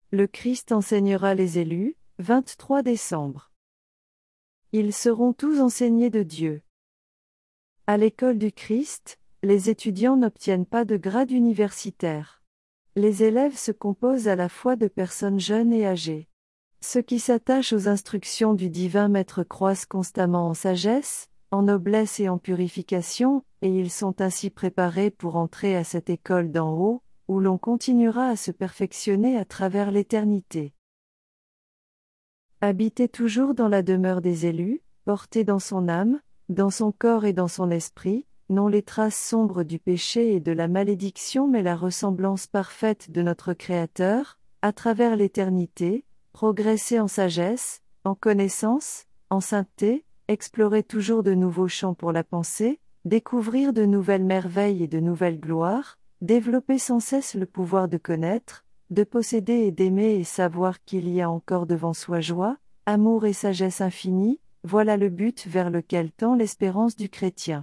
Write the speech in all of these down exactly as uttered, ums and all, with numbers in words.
Le Christ enseignera les élus, vingt-trois décembre. Ils seront tous enseignés de Dieu. À l'école du Christ, les étudiants n'obtiennent pas de grade universitaire. Les élèves se composent à la fois de personnes jeunes et âgées. Ceux qui s'attachent aux instructions du divin Maître croissent constamment en sagesse, en noblesse et en purification, et ils sont ainsi préparés pour entrer à cette école d'en haut, où l'on continuera à se perfectionner à travers l'éternité. Habitez toujours dans la demeure des élus, portez dans son âme, dans son corps et dans son esprit, non les traces sombres du péché et de la malédiction mais la ressemblance parfaite de notre Créateur, à travers l'éternité, progressez en sagesse, en connaissance, en sainteté, explorer toujours de nouveaux champs pour la pensée, découvrir de nouvelles merveilles et de nouvelles gloires, développer sans cesse le pouvoir de connaître, de posséder et d'aimer et savoir qu'il y a encore devant soi joie, amour et sagesse infinie, voilà le but vers lequel tend l'espérance du chrétien.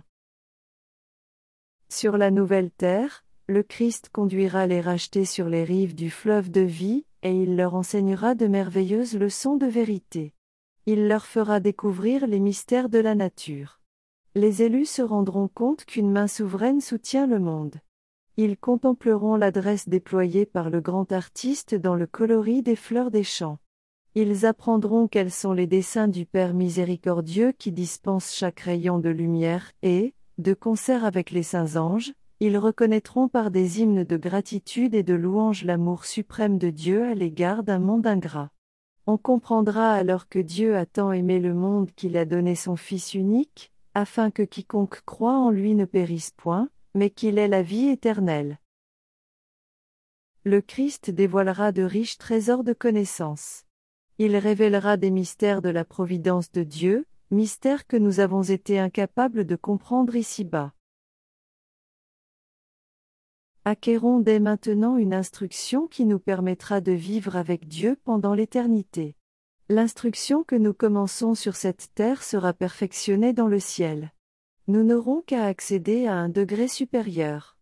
Sur la nouvelle terre, le Christ conduira les rachetés sur les rives du fleuve de vie, et il leur enseignera de merveilleuses leçons de vérité. Il leur fera découvrir les mystères de la nature. Les élus se rendront compte qu'une main souveraine soutient le monde. Ils contempleront l'adresse déployée par le grand artiste dans le coloris des fleurs des champs. Ils apprendront quels sont les desseins du Père miséricordieux qui dispense chaque rayon de lumière et, de concert avec les saints anges, ils reconnaîtront par des hymnes de gratitude et de louange l'amour suprême de Dieu à l'égard d'un monde ingrat. On comprendra alors que Dieu a tant aimé le monde qu'il a donné son Fils unique, afin que quiconque croit en lui ne périsse point, mais qu'il ait la vie éternelle. Le Christ dévoilera de riches trésors de connaissance. Il révélera des mystères de la providence de Dieu, mystères que nous avons été incapables de comprendre ici-bas. Acquérons dès maintenant une instruction qui nous permettra de vivre avec Dieu pendant l'éternité. L'instruction que nous commençons sur cette terre sera perfectionnée dans le ciel. Nous n'aurons qu'à accéder à un degré supérieur.